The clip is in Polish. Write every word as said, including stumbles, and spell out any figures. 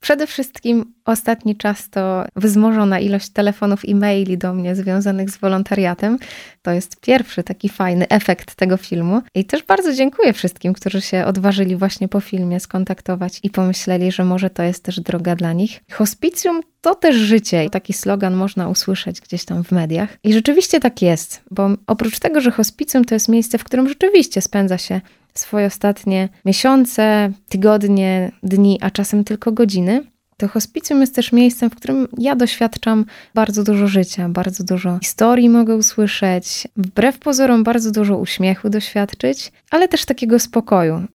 Przede wszystkim ostatni czas to wzmożona ilość telefonów i maili do mnie związanych z wolontariatem. To jest pierwszy taki fajny efekt tego filmu. I też bardzo dziękuję wszystkim, którzy się odważyli właśnie po filmie skontaktować i pomyśleli, że może to jest też droga dla nich. Hospicjum to też życie. Taki slogan można usłyszeć gdzieś tam w mediach. I rzeczywiście tak jest, bo oprócz tego, że hospicjum to jest miejsce, w którym rzeczywiście spędza się swoje ostatnie miesiące, tygodnie, dni, a czasem tylko godziny, to hospicjum jest też miejscem, w którym ja doświadczam bardzo dużo życia, bardzo dużo historii mogę usłyszeć, wbrew pozorom bardzo dużo uśmiechu doświadczyć, ale też takiego spokoju.